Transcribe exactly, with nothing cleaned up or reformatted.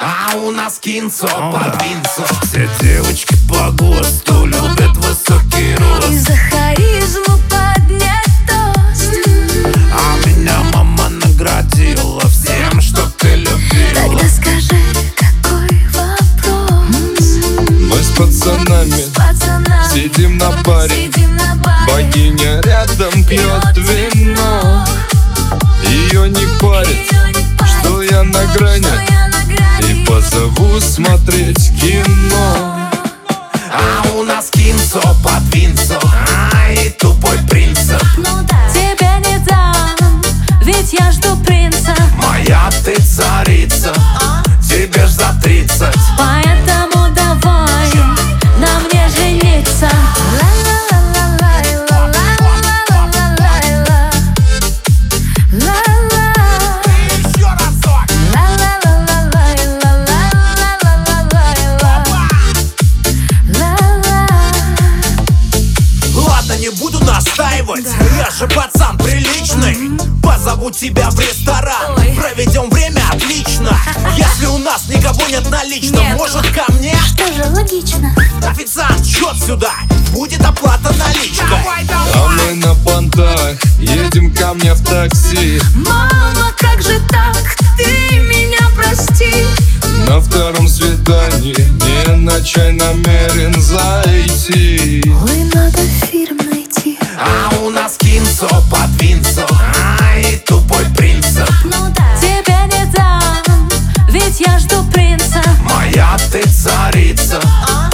А у нас кинцо под винцо. Все девочки по ГОСТу любят высокий рост. И за харизму поднять тост. А меня мама наградила всем, что ты любила. Тогда скажи, какой вопрос? Мы с пацанами, С пацанами сидим на баре, сидим на баре. богиня рядом пьет вино. Ее не парит, Её не парит, что я на грани, что я на грани. и позову смотреть кино. А у нас кинцо под винцо. А и тупой принцип. Ну да. Тебе не дам, ведь я жду принца. Моя ты царица, тебе ж за тридцать. Поэтому давай на мне жениться. Еще разок. Ладно, не буду настаивать, я же пацан приличный. Позову тебя в ресторан, Ой. проведем время отлично. Если у нас никого нет наличного, Нету. может ко мне? Тоже логично. Официант, счет сюда, будет оплата наличкой. А мы на понтах едем ко мне в такси. Мама, как же так? Ты меня прости. На втором свидании не на чай намерен зайти. Ой, надо фильм найти. А у нас кинцо под винцо. А и тупой принцип. Ну да. Тебе не дам, ведь я жду принца. Моя ты царица,